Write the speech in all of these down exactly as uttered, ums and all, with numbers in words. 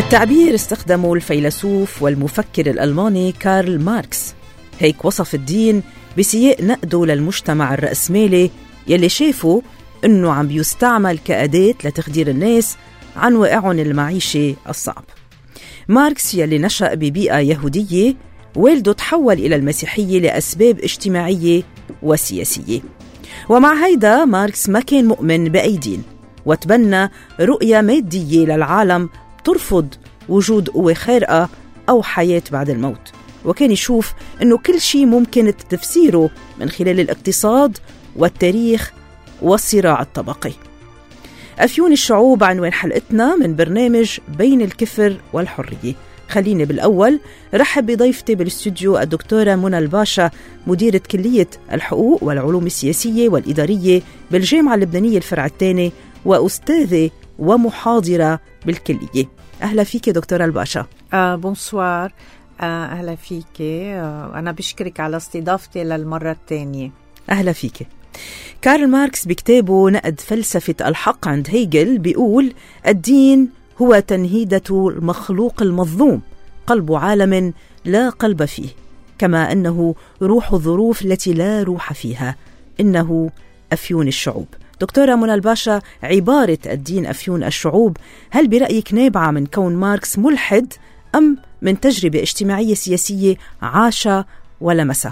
هالتعبير استخدمه الفيلسوف والمفكر الألماني كارل ماركس. هيك وصف الدين بسياق نقده للمجتمع الرأسمالي يلي شافوا أنه عم بيستعمل كأداة لتخدير الناس عن واقعهم المعيشي الصعب. ماركس يلي نشأ ببيئة يهودية، والده تحول إلى المسيحية لأسباب اجتماعية وسياسية، ومع هيدا ماركس ما كان مؤمن بأي دين، وتبنى رؤية مادية للعالم ترفض وجود قوة خارقة أو حياة بعد الموت، وكان يشوف أنه كل شيء ممكن تفسيره من خلال الاقتصاد والتاريخ والصراع الطبقي. أفيون الشعوب عنوان حلقتنا من برنامج بين الكفر والحرية. خليني بالأول رحب بضيفتي بالاستوديو الدكتورة منى الباشا، مديرة كلية الحقوق والعلوم السياسية والإدارية بالجامعة اللبنانية الفرع الثاني، وأستاذة ومحاضرة بالكلية. أهلا فيك دكتورة الباشا. آه بونسوار. آه أهلا فيك. آه أنا بشكرك على استضافتي للمرة الثانية. أهلا فيك. كارل ماركس بكتابه نقد فلسفة الحق عند هيجل بيقول الدين هو تنهيدة المخلوق المظلوم، قلب عالم لا قلب فيه، كما أنه روح الظروف التي لا روح فيها، إنه أفيون الشعوب. دكتورة منى الباشا، عبارة الدين أفيون الشعوب هل برأيك نابعة من كون ماركس ملحد أم من تجربة اجتماعية سياسية عاشة ولمسها؟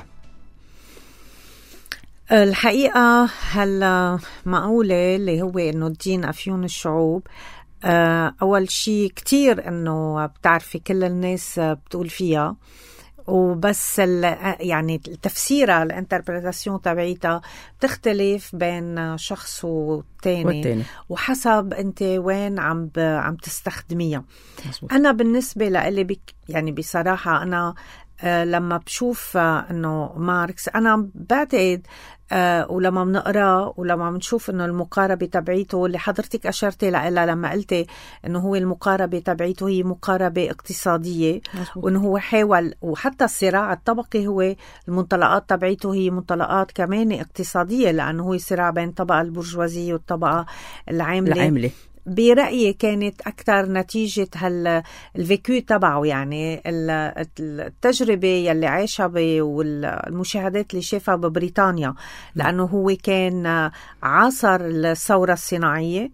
الحقيقة هلا معقولة اللي هو إنه الدين أفيون الشعوب. أول شيء كتير إنه بتعرفي كل الناس بتقول فيها، وبس يعني تفسيرها الانتربريتاسيون تبعيتها بتختلف بين شخص والتاني, والتاني وحسب انت وين عم عم تستخدميها. انا بالنسبه لي بك يعني بصراحه انا آه لما بشوف آه انه ماركس انا بعتقد آه ولما بنقرا ولما بنشوف انه المقاربه تبعيته اللي حضرتك اشرتي لها لما قلتي انه هو المقاربه تبعيته هي مقاربه اقتصاديه، وانه هو حاول، وحتى الصراع الطبقي هو المنطلقات تبعيته هي منطلقات كمان اقتصاديه، لانه هو صراع بين الطبقه البرجوازيه والطبقه العامله, العاملة. برأيي كانت أكثر نتيجة هالفيكو تبعه، يعني التجربة يلي عاشها والمشاهدات اللي شافها ببريطانيا، لأنه هو كان عاصر الثورة الصناعية،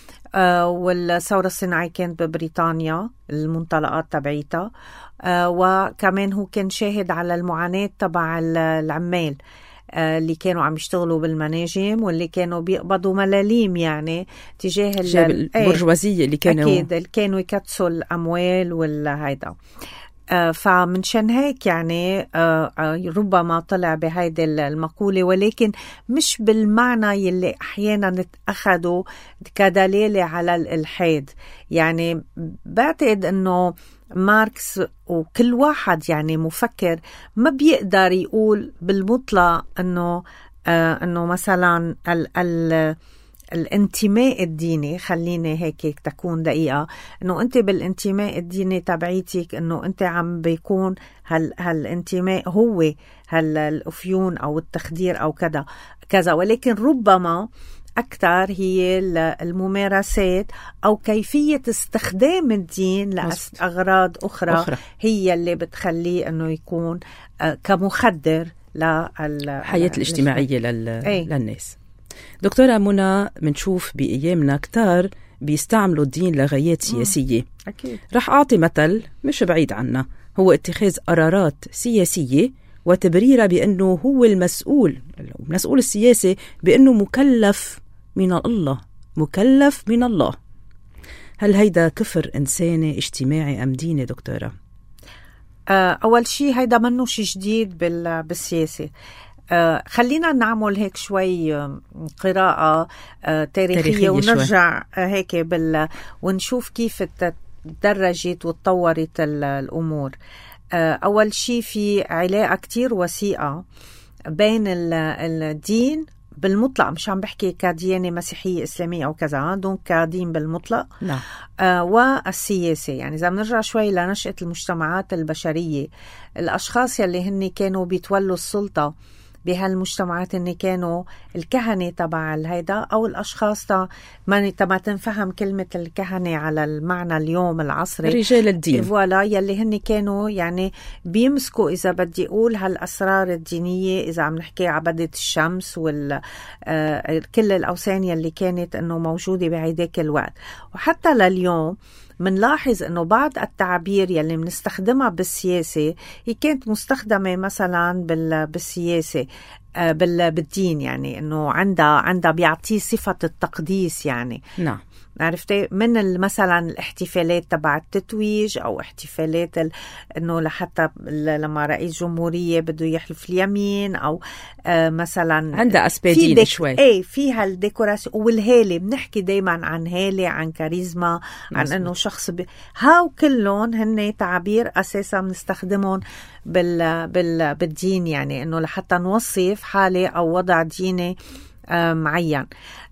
والثورة الصناعية كانت ببريطانيا المنطلقات تبعيتها، وكمان هو كان شاهد على المعاناة تبع العمال اللي كانوا عم يشتغلوا بالمناجم واللي كانوا بيقبضوا ملاليم يعني تجاه البرجوازية اللي كانوا أكيد اللي كانوا يكتسوا الأموال والهيدا. آه فمنشان هيك يعني آه ربما طلع بهيدي المقولة، ولكن مش بالمعنى يلي أحيانا أخذوا كدليل على الإلحاد. يعني بعتقد أنه ماركس وكل واحد يعني مفكر ما بيقدر يقول بالمطلق أنه آه أنه مثلا ال ال الانتماء الديني، خليني هيك تكون دقيقة، انه انت بالانتماء الديني تبعيتك انه انت عم بيكون هال هالانتماء هو هالافيون او التخدير او كذا كذا، ولكن ربما أكثر هي الممارسات أو كيفية استخدام الدين لأغراض أخرى, أخرى هي اللي بتخليه أنه يكون كمخدر للحياة الاجتماعية لل... للناس. دكتورة منى، منشوف بأيامنا كتار بيستعملوا الدين لغايات سياسية. أكيد. رح أعطي مثل مش بعيد عنا، هو اتخاذ قرارات سياسية وتبريرها بأنه هو المسؤول المسؤول السياسي بأنه مكلف من الله مكلف من الله. هل هيدا كفر إنساني اجتماعي أم ديني دكتورة؟ أول شيء هيدا منه شيء جديد بالسياسة. آه خلينا نعمل هيك شوي قراءة آه تاريخية, تاريخية ونرجع آه هيك بال ونشوف كيف تدرجت وتطورت الأمور. آه أول شيء في علاقة كتير وثيقة بين الدين بالمطلق، مش عم بحكي كديانة مسيحية إسلامية أو كذا، دون كدين بالمطلق. نعم. آه والسياسة. يعني إذا بنرجع شوي لنشأة المجتمعات البشرية، الأشخاص يلي هن كانوا بيتولوا السلطة بهالمجتمعات إن كانوا الكهنة تبع الهيدا أو الأشخاص تا ما تما تنفهم كلمة الكهنة على المعنى اليوم العصري، رجال الدين فوالا، يلي هن كانوا يعني بيمسكوا إذا بدي أقول هالأسرار الدينية، إذا عم نحكي عبادة الشمس وال آه كل الأوثان يلي كانت إنه موجودة بعيدك الوقت. وحتى لليوم منلاحظ إنه بعض التعابير يلي منستخدمها بالسياسة هي كانت مستخدمة مثلا بالسياسة بالدين، يعني إنه عندها عندها بيعطيه صفة التقديس يعني. نعم، عرفتي، من مثلا الاحتفالات تبع التتويج او احتفالات ال... انه لحتى لما رئيس جمهورية بده يحلف اليمين او آه مثلا عندها اسبادين ديك... شوي ايه فيها الديكوراسيون والهالة، بنحكي دايما عن هالة، عن كاريزما، عن انه شخص ب... هاو كلهم هن تعابير اساسا بنستخدمهم بال... بال... بالدين، يعني انه لحتى نوصف حالة او وضع ديني آه معين.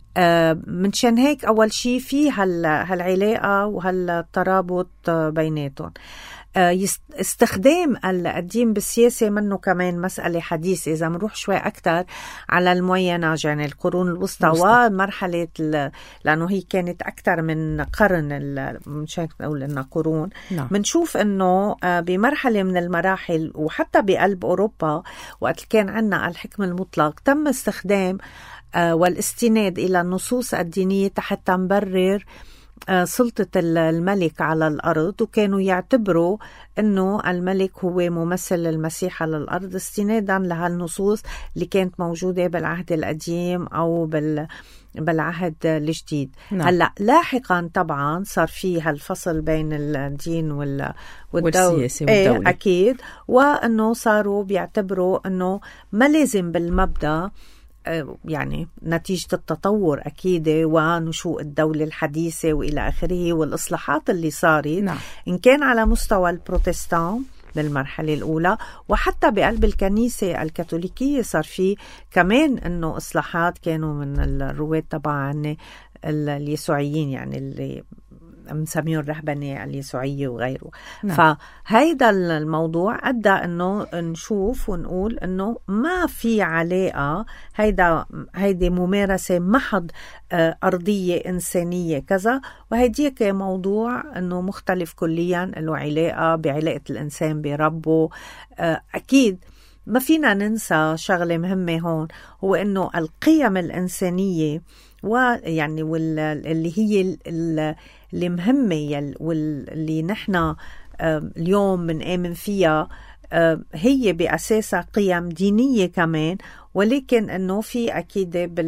آه منشان هيك أول شيء في هالعلاقة وهالترابط آه بيناتهم. آه استخدام الدين بالسياسة منه كمان مسألة حديثة. إذا منروح شوي أكتر على الموينة، يعني القرون الوسطى ومرحلة، لأنه هي كانت أكتر من قرن، منشان نقول إنها قرون، منشوف إنه آه بمرحلة من المراحل وحتى بقلب أوروبا وقت كان عنا الحكم المطلق تم استخدام والاستناد إلى النصوص الدينية حتى نبرر سلطة الملك على الأرض، وكانوا يعتبروا أنه الملك هو ممثل المسيح على الأرض استنادا لهالنصوص اللي كانت موجودة بالعهد القديم أو بال بالعهد الجديد. نعم. هلا لاحقا طبعا صار في هالفصل بين الدين وال والسياسة والدولة، ايه أكيد، وأنه صاروا بيعتبروا أنه ما لازم بالمبدأ يعني نتيجة التطور أكيد ونشوء الدولة الحديثة وإلى آخره والإصلاحات اللي صارت. نعم. إن كان على مستوى البروتستان بالمرحلة الأولى وحتى بقلب الكنيسة الكاثوليكية صار في كمان إنه إصلاحات كانوا من الرواد طبعا اليسوعيين، يعني اللي مسميون الرهبنة اليسوعية وغيره. نعم. فهيدا الموضوع أدى أنه نشوف ونقول أنه ما في علاقة، هيدا هيدي ممارسة محض أرضية إنسانية كذا، وهيديك موضوع أنه مختلف كليا، له علاقة بعلاقة الإنسان بربه. أكيد ما فينا ننسى شغلة مهمة هون، هو أنه القيم الإنسانية ويعني واللي هي اللي مهمة واللي نحن اليوم بنآمن فيها هي بأساسها قيم دينية كمان، ولكن أنه في أكيد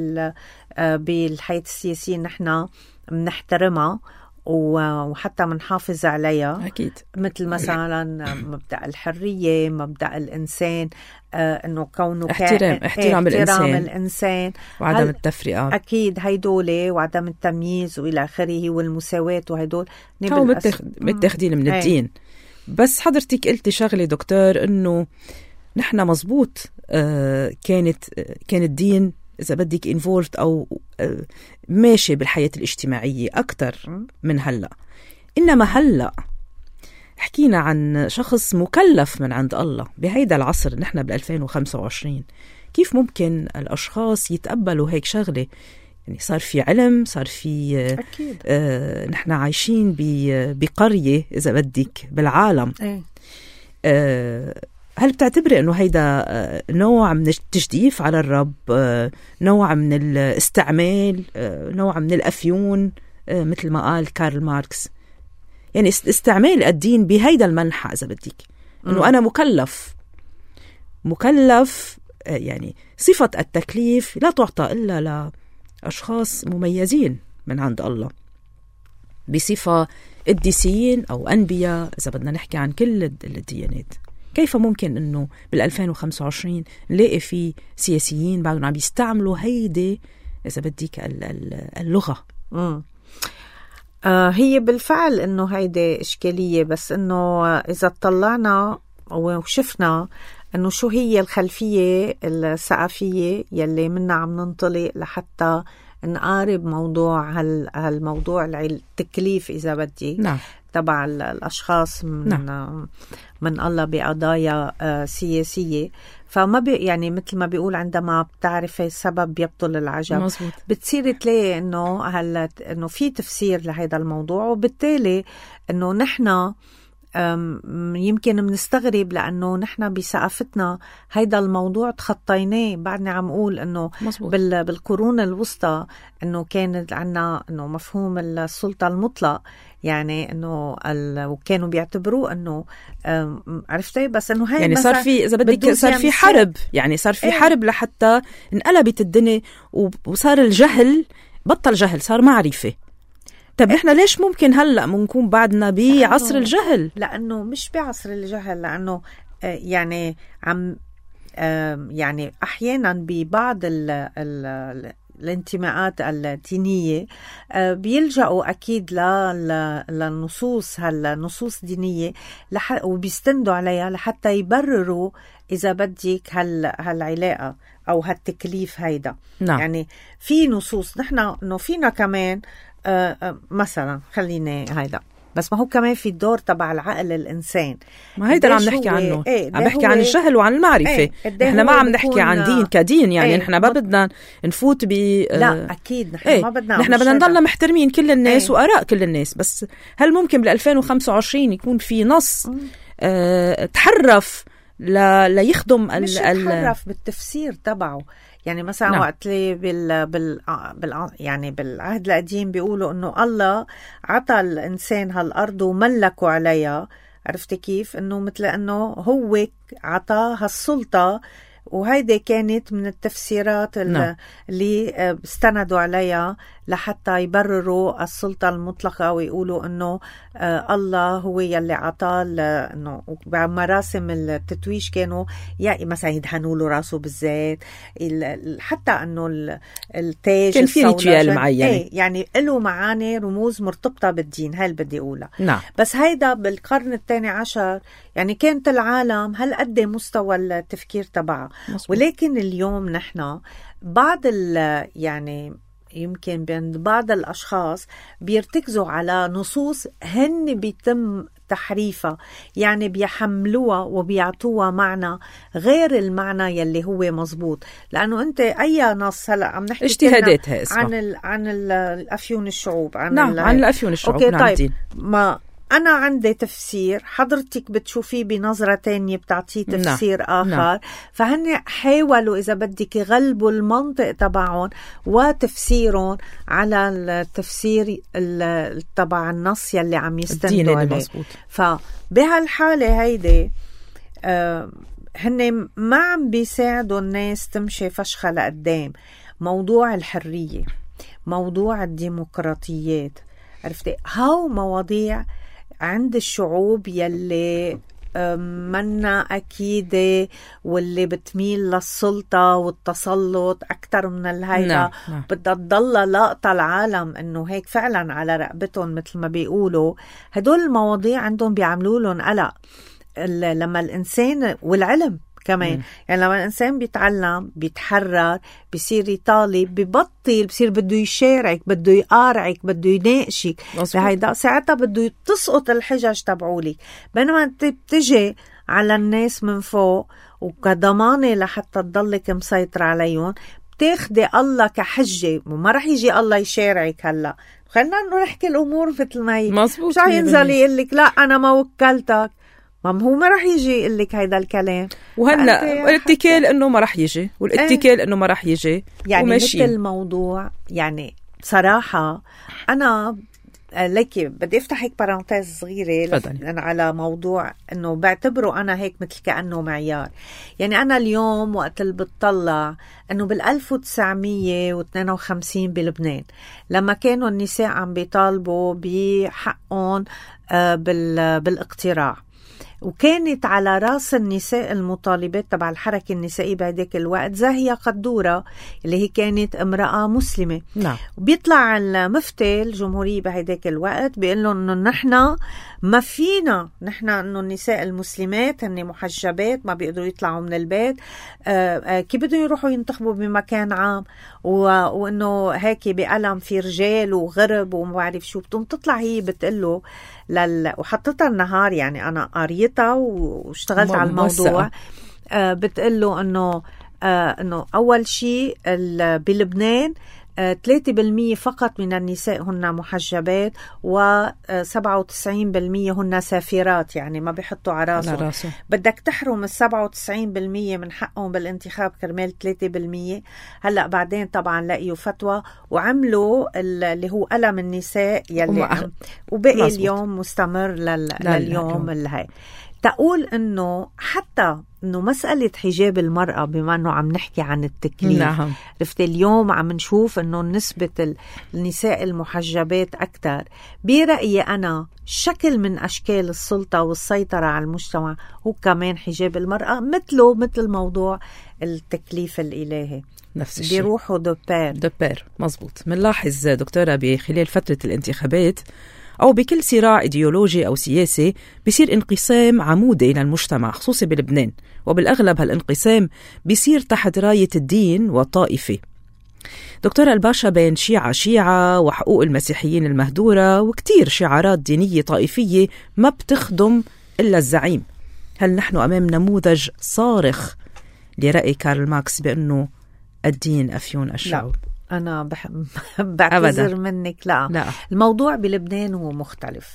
بالحياة السياسية نحن بنحترمها وحتى منحافظ عليها أكيد، مثل مثلا مبدأ الحرية، مبدأ الإنسان، آه إنه كونه احترام احترام, احترام الإنسان. الإنسان وعدم التفرقة، أكيد هيدول، وعدم التمييز وإلى آخره والمساواة، وهيدول هو متاخدين من الدين. بس حضرتك قلتي شغلة دكتور إنه نحن مزبوط آه كانت آه كان الدين إذا بدك انفولد أو ماشي بالحياة الاجتماعية أكتر من هلأ، إنما هلأ حكينا عن شخص مكلف من عند الله بهيدا العصر، نحن بالألفين وخمسة وعشرين. كيف ممكن الأشخاص يتقبلوا هيك شغلة؟ يعني صار في علم، صار في أكيد. آه نحن عايشين بقرية إذا بدك بالعالم. أي. آه هل بتعتبري أنه هيدا نوع من التجديف على الرب، نوع من الاستعمال، نوع من الأفيون مثل ما قال كارل ماركس؟ يعني استعمال الدين بهيدا المنحى إذا بدك، أنه أنا مكلف مكلف يعني صفة التكليف لا تعطى إلا لأشخاص مميزين من عند الله بصفة قديسين أو أنبياء، إذا بدنا نحكي عن كل الديانات. كيف ممكن أنه بالألفين وخمسة وعشرين نلاقي في سياسيين بعدهم عم يستعملوا هيدي إذا بديك اللغة؟ مم. آه هي بالفعل أنه هيدي إشكالية، بس أنه إذا طلعنا وشفنا أنه شو هي الخلفية الثقافية يلي منا عم ننطلق لحتى نقارب موضوع هالموضوع التكليف إذا بدي. نعم. تبع الأشخاص من نعم. من الله بقضايا سياسية. فما بي يعني مثل ما بيقول عندما بتعرفي السبب يبطل العجب. مزبوط. بتصير تلاقي إنه هلا إنه في تفسير لهذا الموضوع، وبالتالي إنه نحن يمكن منستغرب لأنه نحن بثقافتنا هيدا الموضوع تخطيناه. بعدني عم أقول إنه بالقرون الوسطى إنه كانت عنا إنه مفهوم السلطة المطلق، يعني إنه وكانوا بيعتبروه إنه عرفتي، بس إنه هاي يعني صار في إذا بدك صار في حرب، يعني صار في ايه؟ حرب لحتى انقلبت الدنيا وصار الجهل بطل جهل، صار معرفة. طب إحنا ليش ممكن هلأ منكون بعدنا بعصر الجهل؟ لأنه مش بعصر الجهل، لأنه يعني عم يعني أحيانا ببعض ال ال الانتماءات الدينية بيلجأوا أكيد للنصوص هالنصوص دينية وبيستندوا عليها لحتى يبرروا إذا بدك هال هالعلاقة أو هالتكليف هيدا. نعم. يعني في نصوص نحن إنه فينا كمان مثلا خليني هيدا، بس ما هو كمان في الدور تبع العقل الإنسان. ما هيدا اللي عم نحكي عنه. ايه عم نحكي عن الجهل وعن المعرفة. ايه نحن ما عم نحكي عن دين كدين، يعني ايه نحن ما بدنا نفوت ب لا أكيد نحن ايه ما بدنا نحن بدنا نضلنا محترمين كل الناس ايه. وآراء كل الناس. بس هل ممكن بال ألفين وخمسة وعشرين يكون في نص اه تحرف لا ليخدم مش تحرف بالتفسير تبعه؟ يعني مثلا نعم. وقت لي بال... بال... بال... يعني بالعهد القديم بيقولوا إنه الله عطى الإنسان هالأرض وملكوا عليها، عرفت كيف؟ إنه مثل إنه هو عطى هالسلطة، وهيدي كانت من التفسيرات اللي, اللي استندوا عليها لحتى يبرروا السلطة المطلقة ويقولوا إنه آه الله هو يلي عطاه. إنه بمراسم التتويج كانوا يعني مثلا يدهنوا له راسه بالزيت، حتى إنه التاج كان في ريتوال معين، ايه يعني له معاني رموز مرتبطة بالدين. هاي اللي بدي أقولها. نعم. بس هيدا بالقرن الثاني عشر يعني كانت العالم هل قد مستوى التفكير تبعها. ولكن اليوم نحن بعض ال يعني يمكن بين بعض الأشخاص بيرتكزوا على نصوص هن بيتم تحريفها، يعني بيحملوها وبيعطوها معنى غير المعنى يلي هو مزبوط. لأنه أنت أي نص هلأ عم نحكي اجتهادات عن ال عن الأفيون الشعوب، عن نعم عن الأفيون الشعوب. أوكي نعم. طيب ما أنا عندي تفسير، حضرتك بتشوفيه بنظرة تانية بتعطيه تفسير نعم. آخر نعم. فهن حاولوا إذا بدك يغلبوا المنطق تبعهم وتفسيرهم على التفسير تبع النص يلي عم يستندوا عليه. فبهالحالة هيدي آه هن ما عم بيساعدوا الناس تمشي فشخة لقدام. موضوع الحرية، موضوع الديمقراطيات، عرفتي هاو مواضيع عند الشعوب يلي منا أكيدة واللي بتميل للسلطة والتسلط أكتر من الهيدا. نعم. نعم. بدها تضل لاقطة العالم إنه هيك فعلا على رقبتهم مثل ما بيقولوا. هدول المواضيع عندهم بيعملوا لهم قلق لما الإنسان والعلم كمان. يعني لما الإنسان بيتعلم بيتحرر بيصير يطالب ببطل بيصير بده يشارك بده يقارعك بده يناقشك بهيدا ساعتها بده تسقط الحجج تبعولك. بينما انت بتجي على الناس من فوق وكضمانة لحتى تضلك مسيطر عليهم بتاخدي الله كحجة، وما رح يجي الله يشارعك. هلا خلينا نحكي الأمور مثل ما هي. مش رح ينزل يقلك لا أنا ما وكلتك، ما هو ما رح يجي يقول لك هيدا الكلام. وهلا الاتكال انه ما رح يجي، والاتكال انه ما رح يجي يعني مثل الموضوع. يعني بصراحة أنا لكي بدي افتح هيك بارانتيز صغيرة لأن على موضوع انه بعتبره انا هيك مثل كأنه معيار. يعني انا اليوم وقت اللي بتطلع انه بالألف وتسعمية واثنين وخمسين بلبنان لما كانوا النساء عم بيطالبوا بحقهم بالاقتراع، وكانت على راس النساء المطالبات تبع الحركة النسائية بهداك الوقت زاهية قدورة اللي هي كانت امرأة مسلمة. نعم. وبيطلع المفتي الجمهورية بهداك الوقت بيقول لهم انه نحن ما فينا، نحن انه النساء المسلمات هن محجبات ما بيقدروا يطلعوا من البيت، آآ آآ كيف بدهم يروحوا ينتخبوا بمكان عام، وانه هيك بقلم في رجال وغرب وما بعرف شو. بتقوم تطلع هي بتقله لل... وحطتها النهار، يعني أنا قريتها واشتغلت على الموضوع. آه بتقله إنه آه إنه أول شيء بلبنان ثلاثة بالمية فقط من النساء هن محجبات، وسبعة وتسعين بالمية هن سافرات، يعني ما بيحطوا على راسهم. بدك تحرم السبعة وتسعين بالمية من حقهم بالانتخاب كرمال ثلاثة بالمية. هلأ بعدين طبعا لقيوا فتوى وعملوا اللي هو ألم النساء يلي وبقي مزبوط. اليوم مستمر لل... لليوم الهي. تقول إنه حتى إنه مسألة حجاب المرأة، بما إنه عم نحكي عن التكليف، نعم. رفت اليوم عم نشوف إنه نسبة النساء المحجبات أكتر. برأيي أنا شكل من أشكال السلطة والسيطرة على المجتمع هو كمان حجاب المرأة، مثله مثل موضوع التكليف الإلهي، نفس الشيء، بيروحوا دو بير دو بير. مزبوط. منلاحظ دكتورة بخلال فترة الانتخابات أو بكل صراع إيديولوجي أو سياسي بيصير انقسام عمودي للمجتمع، خصوصي بلبنان، وبالأغلب هالانقسام بيصير تحت راية الدين والطائفة. دكتورة الباشا، بين شيعة شيعة وحقوق المسيحيين المهدورة وكتير شعارات دينية طائفية ما بتخدم إلا الزعيم، هل نحن أمام نموذج صارخ لرأي كارل ماركس بأنه الدين أفيون الشعوب؟ لا. أنا بح... بعتذر منك. لا. لا، الموضوع بلبنان هو مختلف.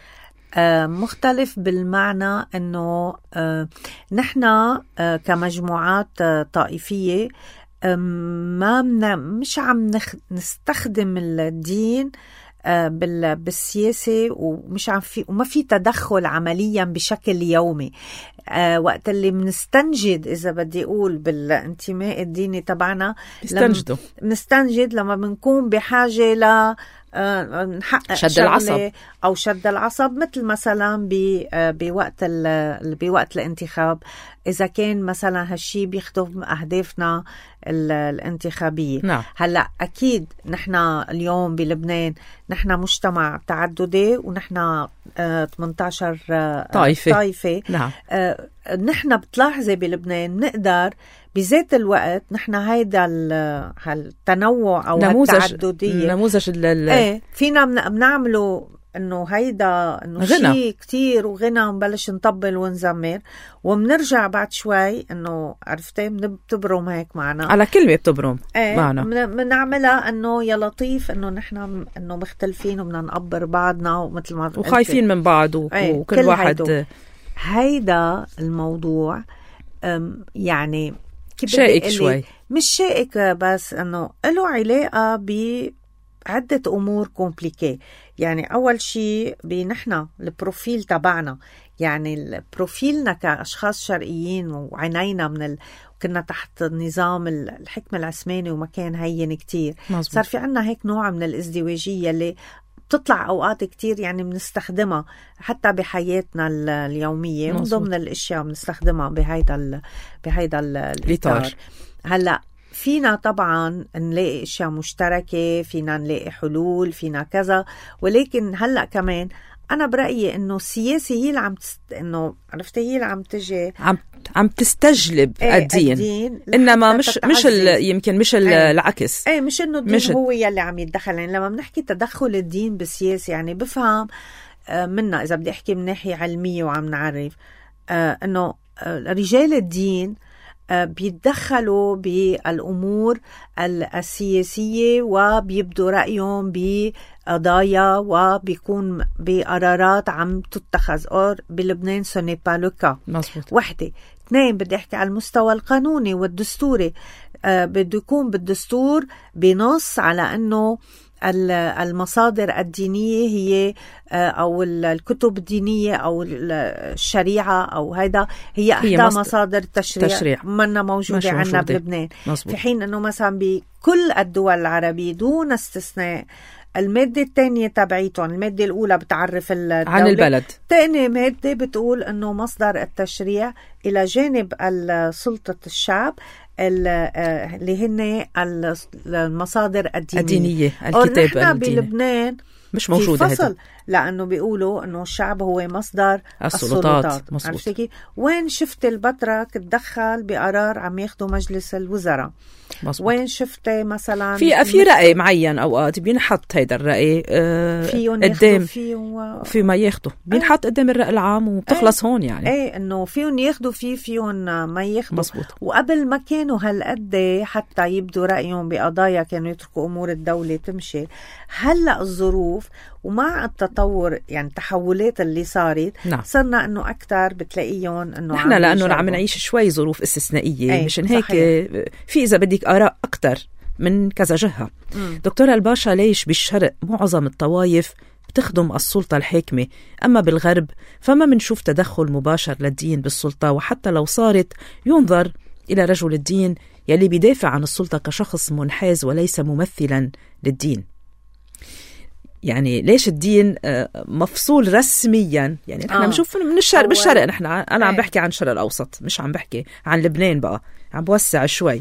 آه مختلف بالمعنى أنه آه نحن آه كمجموعات آه طائفية آه ما منا مش عم نخ... نستخدم الدين آه بال... بالسياسة، ومش عم في وما في تدخل عمليا بشكل يومي. آه وقت اللي منستنجد، إذا بدي أقول بالانتماء الديني تبعنا، نستنجده نستنجد لما بنكون بحاجة ل آه نحقق شد العصب أو شد العصب، مثل مثلا آه بوقت بوقت الانتخاب، إذا كان مثلا هالشي بيخدم أهدافنا الانتخابية. نعم. هلأ أكيد نحن اليوم بلبنان نحن مجتمع تعددي، ونحن آه ثمانية عشر آه طائفة. طائفة. نعم. آه نحن بتلاحظي بلبنان نقدر بذات الوقت نحن هيدا التنوع أو التعددية، نموذج ال ايه فينا بنعمله انه هيدا انه شيء كتير وغنى، نبلش نطبل ونزمر، ومنرجع بعد شوي انه عرفتي بتبرم هيك معنا على كلمة بتبرم ايه معنا، بنعملها انه يا لطيف انه نحن انه مختلفين وبدنا نقبر بعضنا، ومثل ما وخايفين من بعض و... ايه وكل واحد هيدو. هيدا الموضوع يعني شائك شوي، مش شائك بس انه له علاقة بعدة امور كومبليكي. يعني اول شيء بنحن البروفيل تبعنا، يعني البروفيلنا كاشخاص شرقيين وعينينا من ال... كنا تحت النظام الحكم العثماني وما كان هين كتير. مزبوط. صار في عنا هيك نوع من الازدواجية اللي بتطلع أوقات كتير، يعني بنستخدمها حتى بحياتنا اليومية، من ضمن الأشياء بنستخدمها بهيدا ال... بهيدا الإطار. هلأ فينا طبعا نلاقي أشياء مشتركة، فينا نلاقي حلول، فينا كذا، ولكن هلأ كمان أنا برأيي إنه السياسة هي اللي عم تست... إنه عرفتي هي اللي عم تجي عم عم تستجلب ايه الدين, الدين إنما مش مش يمكن مش ايه العكس. ايه مش إنه الدين مش هو يلي عم يتدخل. يعني لما بنحكي تدخل الدين بالسياسة، يعني بفهم منا إذا بدي أحكي من ناحية علمية وعم نعرف آه إنه آه رجال الدين بيتدخلوا بالأمور السياسية وبيبدوا رأيهم بقضايا وبيكون بقرارات عم تتخذ. أو بلبنان سوني بالوكا. وحدة. اثنين، بدي أحكي على المستوى القانوني والدستوري. أه بده يكون بالدستور بنص على أنه المصادر الدينية هي أو الكتب الدينية أو الشريعة أو هيدا هي أحدى هي مصادر التشريع, تشريع. منا موجودة عنا بلبنان. مزبوط. في حين أنه مثلا بكل الدول العربية دون استثناء المادة الثانية تبعيتهم، المادة الأولى بتعرف الدولة عن البلد، ثاني مادة بتقول أنه مصدر التشريع إلى جانب سلطة الشعب اللي هن المصادر الدينية, الدينية الكتاب الديني. بلبنان مش موجودة في فصل هذا. لأنه بيقولوا إنه الشعب هو مصدر السلطات, السلطات. عرفتي كيف؟ وين شفت البطرك تدخل بقرار عم ياخدوا مجلس الوزراء؟ مزبوط. وين شفتي مثلا في في رأي معين أوقات بينحط هيدا الرأي آه قدام فيه و... في ما ياخدوا بينحط قدام الرأي العام وبتخلص هون يعني ايه انه فيهم ياخدوا فيه فيهم ما ياخدوا. مزبوط. وقبل ما كانوا هالقد حتى يبدوا رأيهم بقضايا كانوا يتركوا أمور الدولة تمشي. هلأ الظروف ومع التطور يعني التحولات اللي صارت نعم. صرنا انه اكثر بتلاقيهم انه نحن لانه عم نعيش شوي ظروف استثنائيه ايه مشان هيك في اذا بدك اراء اكثر من كذا جهه. م. دكتورة الباشا، ليش بالشرق معظم الطوائف بتخدم السلطة الحاكمة، أما بالغرب فما منشوف تدخل مباشر للدين بالسلطة، وحتى لو صارت ينظر إلى رجل الدين يلي بيدافع عن السلطة كشخص منحاز وليس ممثلا للدين. يعني ليش الدين مفصول رسميا؟ يعني نحن بنشوف من الشرق بالشرق نحن أنا عم بحكي عن الشرق الأوسط مش عم بحكي عن لبنان، بقى عم بوسع شوي.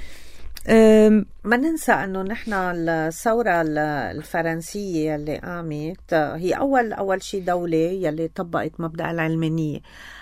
ما ننسى أنه نحن الثورة الفرنسية اللي قامت هي أول أول شيء دولة يلي طبقت مبدأ العلمانية.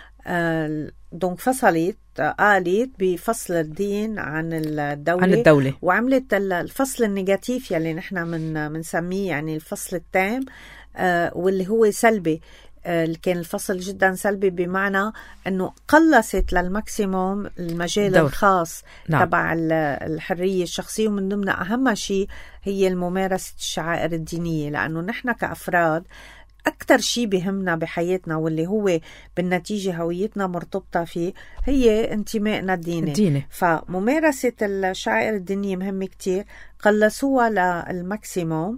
دونك فصلت قالت بفصل الدين عن الدولة, عن الدولة. وعملت الفصل النيجاتيف يلي نحن من منسميه يعني الفصل التام واللي هو سلبي. اللي كان الفصل جدا سلبي بمعنى أنه قلصت للماكسيموم المجال دور. الخاص نعم. تبع الحرية الشخصية، ومن ضمن أهم شيء هي الممارسة الشعائر الدينية، لأنه نحن كأفراد أكتر شيء بهمنا بحياتنا واللي هو بالنتيجة هويتنا مرتبطة فيه هي انتمائنا الديني. الديني. فممارسة الشعائر الدينية مهمة كتير، قلصوها للماكسيموم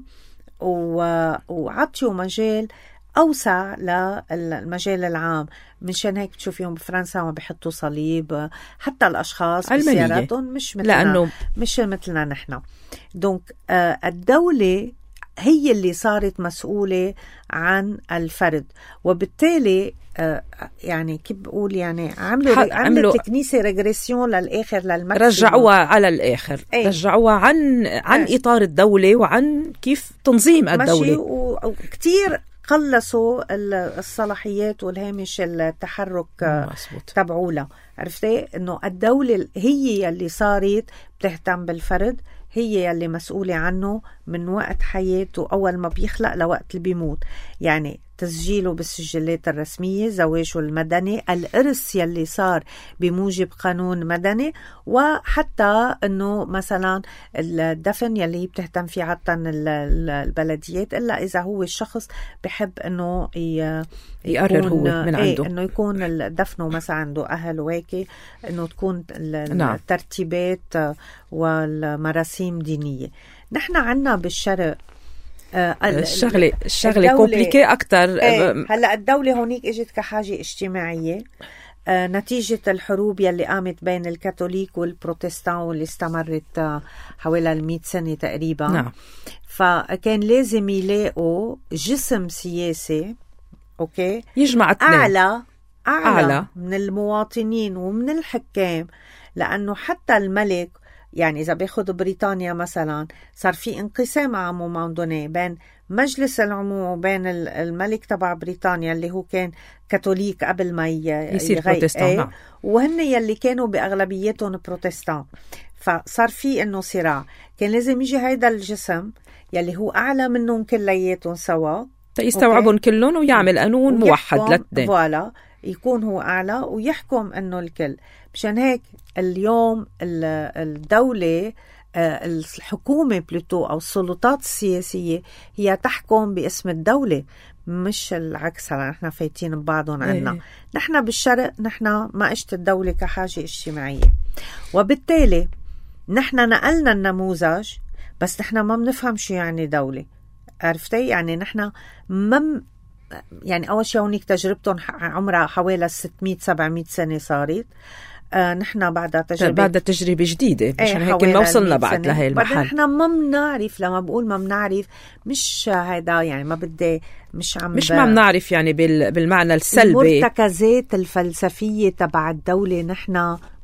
وعطيوا مجال أوسع للمجال العام. منشان هيك بتشوفيهم بفرنسا ما بيحطوا صليب حتى الأشخاص بسياراتهم مش مثلنا لأنه... مش مثلنا نحن. دونك آه الدولة هي اللي صارت مسؤولة عن الفرد، وبالتالي آه يعني كيف بقول يعني عملوا عملوا كنيسة ريغريسيون للآخر للمكسيموم، رجعوها على الآخر. ايه؟ رجعوها عن عن ايه؟ إطار الدولة وعن كيف تنظيم الدولة، وكتير قلصوا الصلاحيات والهامش التحرك تبعوله. عرفتي انه الدولة هي اللي صارت بتهتم بالفرد، هي اللي مسؤولة عنه من وقت حياته أول ما بيخلق لوقت اللي بيموت، يعني تسجيله بالسجلات الرسمية، زواجه المدني، الإرث يلي صار بموجب قانون مدني، وحتى أنه مثلا الدفن يلي بتهتم فيه عادة البلديات، إلا إذا هو الشخص بحب أنه يقرر هو من عنده ايه أنه يكون الدفنه مثلا عنده أهل وهيك، أنه تكون الترتيبات والمراسيم دينية. نحن عنا بالشرق آه الشغلة الشغلة كومبليكي أكتر. ايه هلأ الدولة هونيك اجت كحاجة اجتماعية آه نتيجة الحروب يلي قامت بين الكاثوليك والبروتستان واللي استمرت آه حوالي المئة سنة تقريبا. نعم. فكان لازم يلاقوا جسم سياسي أوكي يجمع اثنين أعلى أعلى, أعلى من المواطنين ومن الحكام، لأنه حتى الملك يعني إذا بياخد بريطانيا مثلا صار في انقسام عام وموندوني بين مجلس العموم وبين الملك تبع بريطانيا اللي هو كان كاثوليك قبل ما يصير بروتستان ايه وهن يلي كانوا بأغلبيتهم بروتستان. فصار في إنه صراع، كان لازم يجي هيدا الجسم يلي هو أعلى منهم كلياتهم سوا يستوعبون كلهم ويعمل قانون موحد للتنين، فوالا يكون هو أعلى ويحكم إنه الكل. مشان هيك اليوم الدولة الحكومة بلوتو أو السلطات السياسية هي تحكم باسم الدولة، مش العكس. هلا نحن فايتين ببعضهم عنا. ايه. نحن بالشرق نحن ما اجت الدولة كحاجة اجتماعية، وبالتالي نحن نقلنا النموذج، بس نحن ما بنفهم شو يعني دولة. عرفتي؟ يعني نحن مم يعني أول شيء هونيك تجربتهم عمرها حوالي ستمئة سبعمئة سنة صارت. آه نحن بعد تجربة بعد تجربة جديدة مشان هيك ما وصلنا بعد لهي المحل. بعد نحن ما بنعرف، لما بقول ما بنعرف مش هيدا يعني ما بدي مش عم مش ما بنعرف يعني بالمعنى السلبي. المرتكزات الفلسفية تبع الدولة نحن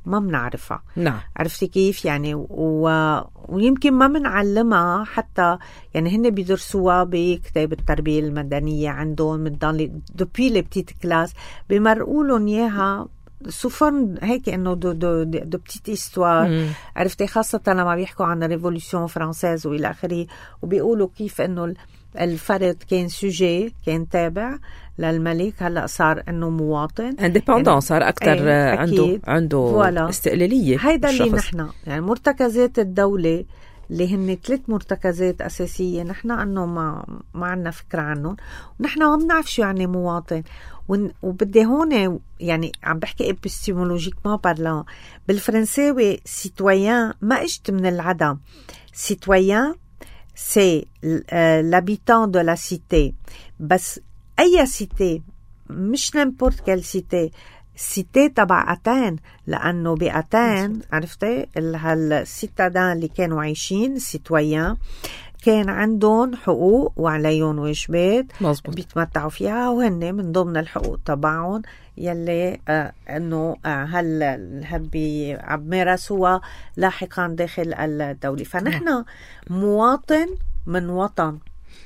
ما بنعرفها. نعم. عرفتي كيف يعني؟ و... ويمكن ما بنعلمها حتى، يعني هن بيدرسوها بكتاب التربية المدنية عندهم من دوبي لي بتيت كلاس، بمرقوا لهم إياها سوفن هيك انه دو دو دو بتيت استوار. عرفتي؟ خاصة لما بيحكوا عن الريفولوشن فرانسيز والى اخره، وبيقولوا كيف انه الفرد كان سوجي، كان تابع للملك، هلا صار انه مواطن اندبندون، يعني صار اكثر ايه عنده عنده فوالا. استقلالية. هيدا اللي نحن يعني مرتكزات الدولة اللي هن ثلاث مرتكزات أساسية، نحن أنه ما ما عنا فكرة عنهم، ونحن ما بنعرف شو يعني مواطن. وبدي هون يعني عم بحكي ابستيمولوجيك ما بارلان بالفرنساوي. سيتويان ما اجت من العدم. سيتويان سي l'habitant de la cité، بس أي سيتي، مش نمبورت كال سيتي، سيتي تبع أتين، لأنه بأتين عرفتي هالسيتادان اللي كانوا عايشين سيتويان كان عندهم حقوق وعليهم واجبات بيتمتعوا فيها، وهن من ضمن الحقوق تبعهم يلي آه انه آه هل هل بيمارسوها لاحقا داخل الدولة. فنحن مواطن من وطن،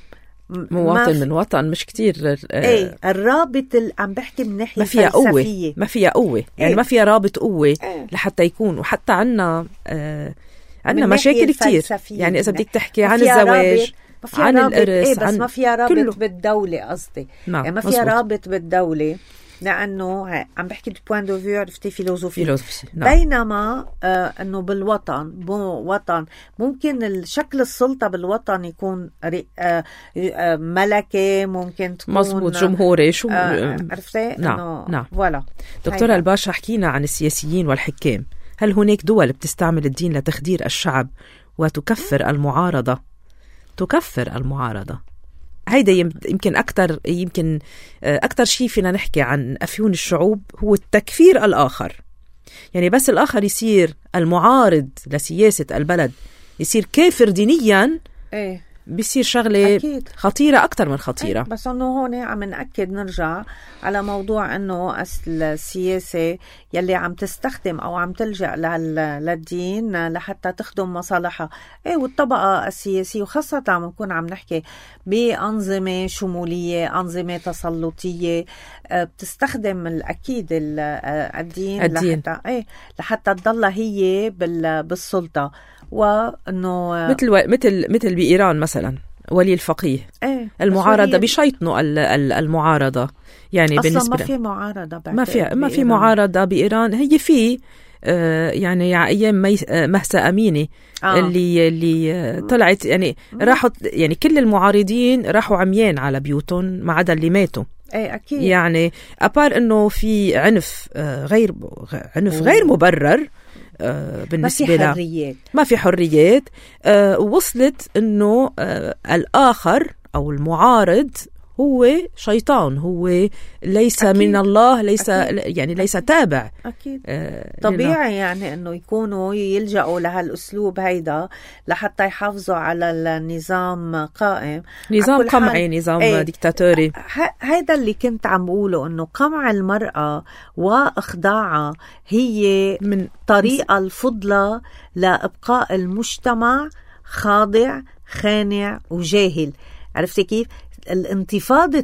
مواطن من وطن مش كتير. ايه الرابط اللي عم بحكي من ناحية ما فيها قوة، ما فيها قوة يعني ايه؟ ما فيها رابط قوة ايه؟ لحتى يكون. وحتى عنا آه عنا مشاكل كتير يعني إذا بدك تحكي عن الزواج، عن الإرث، ايه بس عن ما فيها رابط كله. بالدولة قصدي نعم. يعني ما فيها رابط بالدولة، لأنه عم بحكي دو بوين دو فيو عرفتي فيلوزوفي. نعم. بينما آه أنه بالوطن بون وطن ممكن شكل السلطة بالوطن يكون آه آه ملكي، ممكن تكون مزبوط جمهوري شو آه عرفتي. نعم. نعم. فوالا. دكتورة الباشا، حكينا عن السياسيين والحكام. هل هناك دول بتستعمل الدين لتخدير الشعب وتكفر المعارضة؟ تكفر المعارضة هيدا يمكن أكتر يمكن أكتر شيء فينا نحكي عن أفيون الشعوب هو التكفير الآخر. يعني بس الآخر يصير المعارض لسياسة البلد، يصير كافر دينيا، إيه بيصير شغلة أكيد. خطيرة أكتر من خطيرة. أيه بس أنه هون عم نأكد نرجع على موضوع أنه السياسة يلي عم تستخدم أو عم تلجأ للدين لحتى تخدم مصالحها. إيه والطبقة السياسية، وخاصة عم نكون عم نحكي بأنظمة شمولية، أنظمة تسلطية بتستخدم الأكيد الدين, الدين. لحتى إيه لحتى تضلها هي بالسلطة. وانه مثل و... مثل مثل بايران مثلا ولي الفقيه ايه المعارضه بيشيطنوا المعارضه يعني اصلا بالنسبه ما في معارضه ما في ما في معارضه بايران. هي في آه يعني على ايام مي... مهسا اميني آه. اللي اللي طلعت يعني راحوا يعني كل المعارضين راحوا عميان على بيوتهم ما عدا اللي ماتوا. ايه اكيد. يعني ابار انه في عنف آه غير عنف غير مبرر آه بالنسبة ما في حريات ما في حريات آه وصلت انه آه الاخر او المعارض هو شيطان، هو ليس أكيد. من الله، ليس أكيد. يعني ليس تابع. أكيد. آه طبيعي يعني انه يكونوا يلجأوا لهالاسلوب هيدا لحتى يحافظوا على النظام قائم، نظام قمعي، نظام ايه ديكتاتوري. هيدا اللي كنت عم بقوله، انه قمع المرأة واخضاعها هي من طريقة الفضلى لابقاء المجتمع خاضع خانع وجاهل. عرفتي كيف؟ الانتفاضة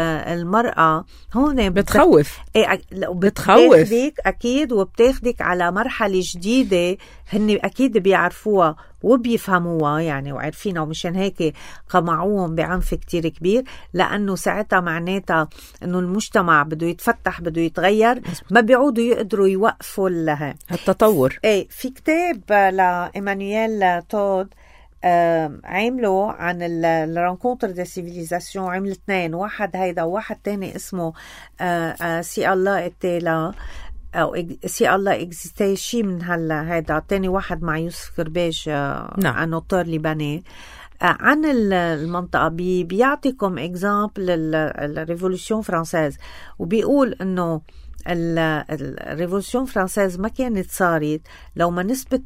المرأة هون بتخوف ايه بتخوف أكيد، وبتاخدك على مرحلة جديدة هن أكيد بيعرفوها وبيفهموها يعني وعارفينها، ومشان هيك قمعوهم بعنف كتير كبير، لأنه ساعتها معناتها أنه المجتمع بده يتفتح، بده يتغير، ما بيعودوا يقدروا يوقفوا لها التطور. ايه في كتاب لإيمانويل تود آه عملوا عن الرانكونتر دي سيفيليزاسيون، عمل اثنين، واحد هيدا وواحد تاني اسمه آه آه سي الله اتلا او سي الله اكزيستي، شي من هلا هيدا تاني واحد مع يوسف كرباج آه نعم. عن نوتور لبناني آه عن المنطقة. بي بيعطيكم اكزامبل الريفولوشن فرانسيز، وبيقول انه الريفولوشن فرانسيز ما كانت صارت لو ما نسبة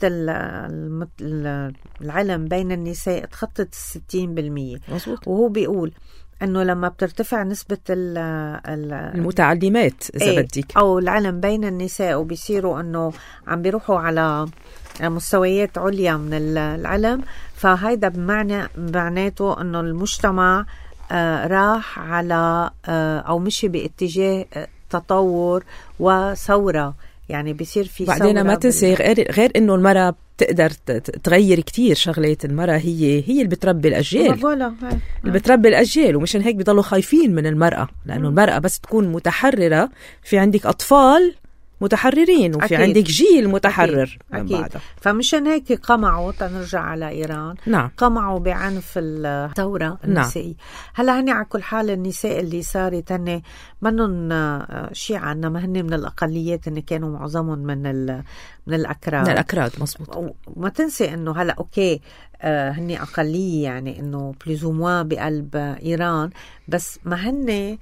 العلم بين النساء تخطت الستين بالمية. وهو بيقول انه لما بترتفع نسبة ال ال المتعلمات اذا ايه بدك او العلم بين النساء وبيصيروا انه عم بيروحوا على مستويات عليا من العلم، فهيدا بمعنى معناته انه المجتمع آه راح على آه او مشي باتجاه تطور وثورة، يعني بيصير في ثورة. بعدين ما تنسي غير, غير انه المرأة بتقدر تغير كتير شغلات. المرأة هي هي اللي بتربي الأجيال، اللي بتربي الأجيال، ومشان هيك بيضلوا خايفين من المرأة، لأنه المرأة بس تكون متحررة في عندك أطفال متحررين وفي أكيد. عندك جيل متحرر أكيد. أكيد. فمشان هيك قمعوا، تنرجع على إيران، نعم. قمعوا بعنف الثورة النسائية. نعم. هلا هني على كل حال النساء اللي صارت هن منن شيعة، إنما هن من الأقليات، إن كانوا معظمهم من من الأكراد. من الأكراد مظبوط. وما تنسي إنه هلا أوكي آه هني أقلية، يعني إنه بليزوموا بقلب إيران، بس ما هن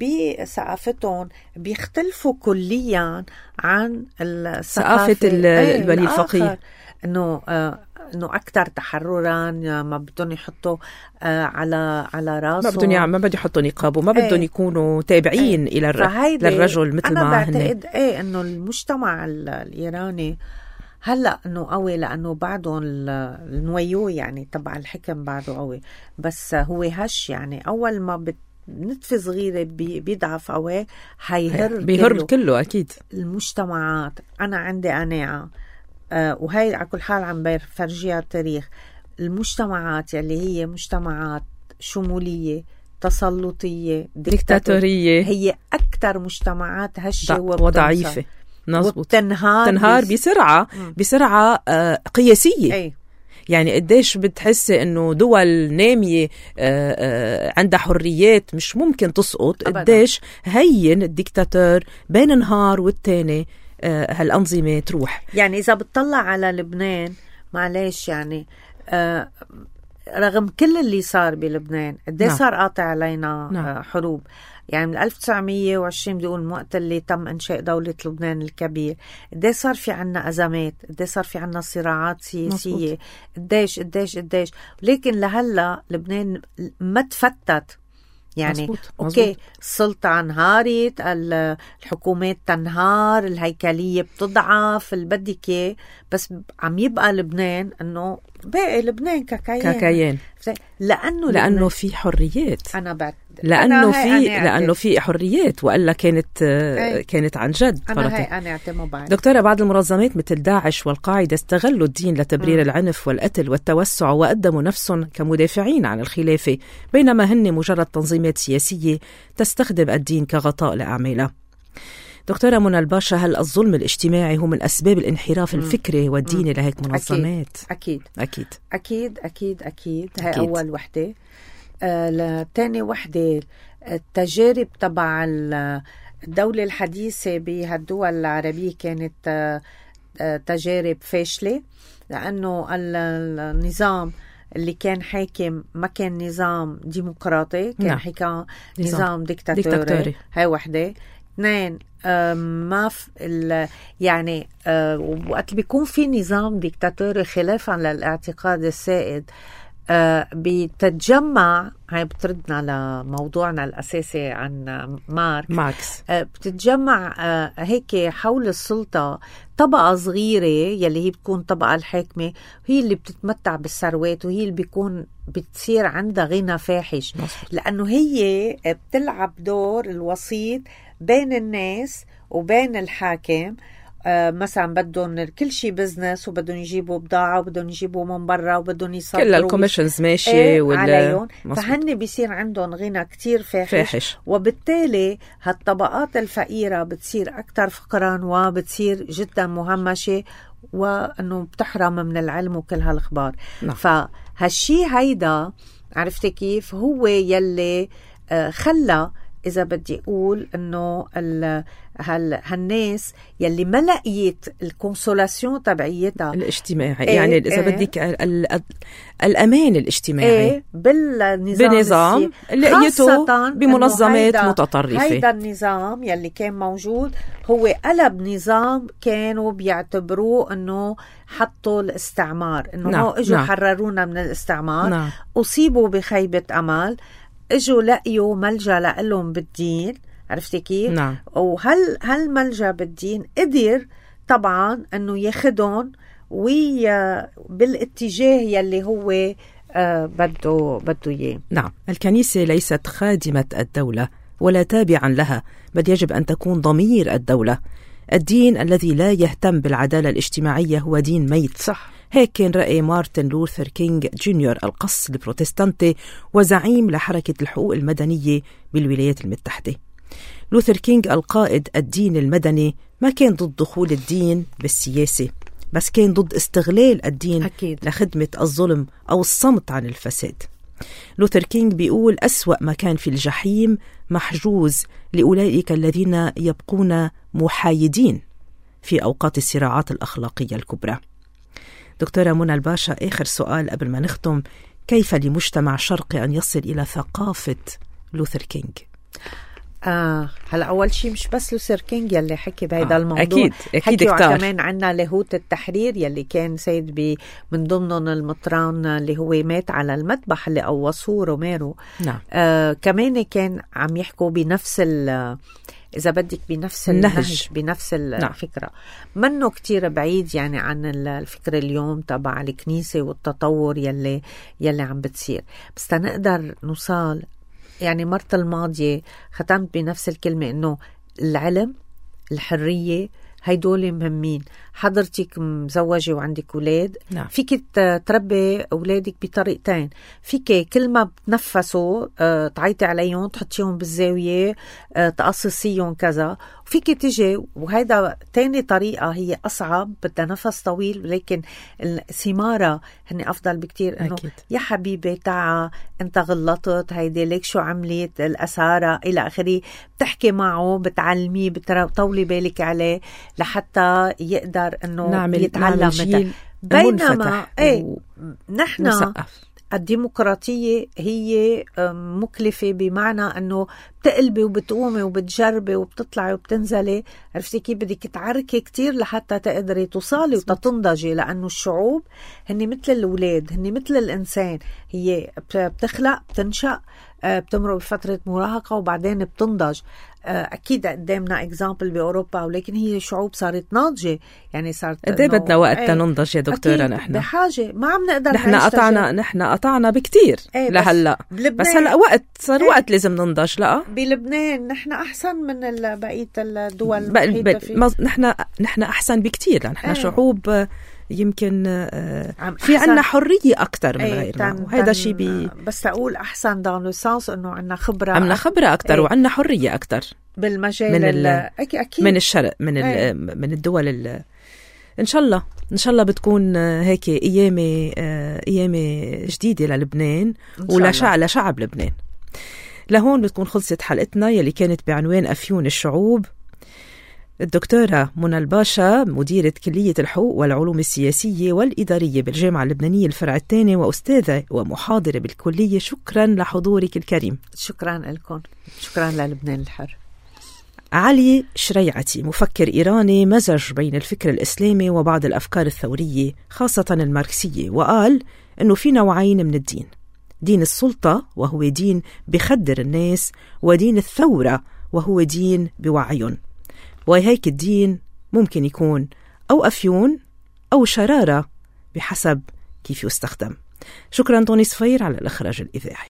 بثقافتهم بيختلفوا كليا عن ثقافة الولي الفقيه، انه آه انه اكثر تحررا، ما بدهم يحطوا آه على على راسهم، ما بدهم ما بدهم يحطوا نقاب، وما بدهم ايه يكونوا تابعين ايه الى الر... للرجل مثل أنا ما بعتقد ايه انه المجتمع الايراني هلا انه قوي، لانه بعدهم النويو يعني تبع الحكم بعده قوي، بس هو هش يعني اول ما بت نتفة صغيرة بيضعف قوي، هيهر بيهر كله. كله أكيد. المجتمعات أنا عندي قناعة آه وهي على كل حال عم بفرجيها التاريخ، المجتمعات يلي هي مجتمعات شمولية تسلطية ديكتاتورية هي أكتر مجتمعات هشة وضعيفة، مظبوط، تنهار تنهار بس... بسرعة م. بسرعة آه قياسية. أي. يعني قديش بتحسي انه دول نامية آآ آآ عندها حريات مش ممكن تسقط، قديش هين الديكتاتور بين نهار والتاني هالأنظمة تروح. يعني إذا بتطلع على لبنان معلش، يعني رغم كل اللي صار بلبنان قديش نعم. صار قاطع علينا نعم. حروب، يعني من ألف وتسعمية وعشرين بدي أقول وقت اللي تم إنشاء دولة لبنان الكبير، قديش صار في عنا أزمات، قديش صار في عنا صراعات سياسية، قديش قديش قديش لكن لهلا لبنان ما تفتت، يعني مزبوط. أوكي مزبوط. السلطة انهارت، الحكومات تنهار، الهيكلية بتضعف، البدكة، بس عم يبقى لبنان أنه باقي لبنان كاكايين كاكايين لأنه لأنه في حريات، أنا بعد لأنه في لأنه في حريات، وإلا كانت أي. كانت عن جد. أنا هي أنا أعتمد بعد. دكتورة، بعض المنظمات مثل داعش والقاعدة استغلوا الدين لتبرير م. العنف والقتل والتوسع، وقدموا نفسهم كمدافعين عن الخلافة، بينما هن مجرد تنظيمات سياسية تستخدم الدين كغطاء لأعمالها. دكتورة منى الباشا، هل الظلم الاجتماعي هو من أسباب الانحراف الفكري والديني لهيك منظمات؟ أكيد أكيد أكيد أكيد أكيد, أكيد. هاي أول وحدة. آه تاني وحدة التجارب تبع الدولة الحديثة بهالدول العربية كانت آه تجارب فاشلة، لأنه النظام اللي كان حاكم ما كان نظام ديمقراطي، كان حكا نظام ديكتاتوري. ديكتاتوري هاي وحدة. اثنين آه ما في يعني آه وقت بيكون في نظام ديكتاتوري خلافا للاعتقاد السائد آه بتتجمع، هاي بتردنا لموضوعنا الأساسي عن مارك ماركس آه بتتجمع آه هيك حول السلطة طبقة صغيرة يلي هي بتكون طبقة الحاكمة، هي اللي بتتمتع بالثروات، وهي اللي بيكون بتصير عندها غنى فاحش، لأنه هي بتلعب دور الوسيط بين الناس وبين الحاكم. آه مثلا بدهم كل شيء بزنس، وبدهم يجيبوا بضاعة، وبدهم يجيبوا من برا، وبدهم يصدروا، كل الكوميشنز ماشية ايه عليهم، فهن بيصير عندهم غنى كتير فاحش, فاحش. وبالتالي هالطبقات الفقيرة بتصير أكتر فقرا، وبتصير جدا مهمشة، وأنه بتحرم من العلم وكل هالأخبار. نعم. فهالشي هيدا عرفتي كيف هو يلي آه خلى، إذا بدي أقول إنه هالناس يلي ما لقيت الكونسولاسيون تبعيتها الاجتماعي، ايه يعني إذا ايه بدك ال ال الأمان الاجتماعي ايه بالنظام بنظام لقيته بمنظمات هيدا متطرفة. هيدا النظام يلي كان موجود هو قلب نظام كانوا بيعتبروه إنه حطوا الاستعمار، إنه نعم. هو إجوا نعم. حررونا من الاستعمار. نعم. أصيبوا بخيبة أمل. اجوا لقيوا ملجأ لهم بالدين، عرفتي كيف؟ نعم. وهل هل ملجأ بالدين قدر طبعا انه ياخدهم ويا بالاتجاه يلي هو آه بده بده اياه. نعم، الكنيسة ليست خادمة الدولة ولا تابعا لها، بل يجب أن تكون ضمير الدولة. الدين الذي لا يهتم بالعدالة الاجتماعية هو دين ميت. صح. هيك كان رأي مارتن لوثر كينغ جونيور القس البروتستانتي وزعيم لحركة الحقوق المدنية بالولايات المتحدة. لوثر كينغ القائد الدين المدني ما كان ضد دخول الدين بالسياسة، بس كان ضد استغلال الدين أكيد. لخدمة الظلم أو الصمت عن الفساد. لوثر كينغ بيقول أسوأ مكان في الجحيم محجوز لأولئك الذين يبقون محايدين في أوقات الصراعات الأخلاقية الكبرى. دكتورة منى الباشا، آخر سؤال قبل ما نختم، كيف لمجتمع شرقي أن يصل إلى ثقافة لوثر كينغ؟ آه هلا أول شيء مش بس لوثر كينغ يلي حكي بهذا آه الموضوع، أكيد أكيد كتار. كمان عنا لاهوت التحرير يلي كان سيد بي من ضمنهم المطران اللي هو مات على المذبح اللي قوصوه روميرو. نعم. آه كمان كان عم يحكوا بنفس ال إذا بدك بنفس النهج، بنفس الفكرة. نعم. منه كتير بعيد يعني عن الفكرة اليوم تبع الكنيسة والتطور يلي يلي عم بتصير، بس تنقدر نوصل. يعني مرة الماضية ختمت بنفس الكلمة، إنه العلم، الحرية، هيدول مهمين. حضرتك مزوجة وعندك أولاد، نعم. فيك تربي أولادك بطريقتين. فيك كل ما بتنفسوا اه تعيطي عليهم، تحطيهم بالزاوية، اه تقصصيهم كذا. فيك تجي، وهذا تاني طريقة هي أصعب، بدها نفس طويل، ولكن الثمارة هني أفضل بكتير. إنه أكيد. يا حبيبي تعا أنت غلطت، هيدي ليك شو عملت الأسارة إلى آخره. بتحكي معه، بتعلميه، بتطولي بالك عليه لحتى يقدر إنه نعمل يتعلم. نعمل جيل بينما ايه و... نحن مسقف. الديمقراطية هي مكلفة، بمعنى أنه بتقلبي وبتقومي وبتجربي وبتطلعي وبتنزلي. عرفتي كيف؟ بدك تعركي كتير لحتى تقدري توصلي وتتنضجي، لأنه الشعوب هني مثل الأولاد، هني مثل الإنسان، هي بتخلق، بتنشأ، بتمر بفترة مراهقة وبعدين بتنضج. أكيد قدامنا إكزامبل بأوروبا، ولكن هي شعوب صارت ناضجة، يعني صارت قد ايه بدنا وقت ايه تنضج يا دكتورة؟ نحن بحاجة، ما عم نقدر نحن قطعنا نحن قطعنا بكتير ايه لهلا، بس هلا وقت صار ايه وقت لازم ننضج. لا بلبنان نحن أحسن من بقية الدول المحيطة فيه. نحن نحن أحسن بكتير، نحن ايه. شعوب يمكن في عنا حرية أكتر من ايه غيرنا، وهذا شيء بي... بس أقول أحسن دان لو سانس إنه عنا خبرة، عنا خبرة أكتر ايه. وعنا حرية أكتر بالمجال من ال... أكيد. من الشرق، من ايه. ال... من الدول ال... إن شاء الله إن شاء الله بتكون هيك أيامي أيامي جديدة للبنان ولشعب لشعب لبنان. لهون بتكون خلصت حلقتنا يلي كانت بعنوان أفيون الشعوب. الدكتورة منى الباشا، مديرة كلية الحقوق والعلوم السياسية والإدارية بالجامعة اللبنانية الفرع الثاني، وأستاذة ومحاضرة بالكلية، شكرا لحضورك الكريم. شكرا لكم، شكرا للبنان الحر. علي شريعتي، مفكر إيراني مزج بين الفكر الإسلامي وبعض الأفكار الثورية خاصة الماركسية، وقال أنه في نوعين من الدين: دين السلطة وهو دين بخدر الناس، ودين الثورة وهو دين بوعيهم. وهيك الدين ممكن يكون أو أفيون أو شرارة بحسب كيف يستخدم. شكرا طوني صفير على الإخراج الإذاعي.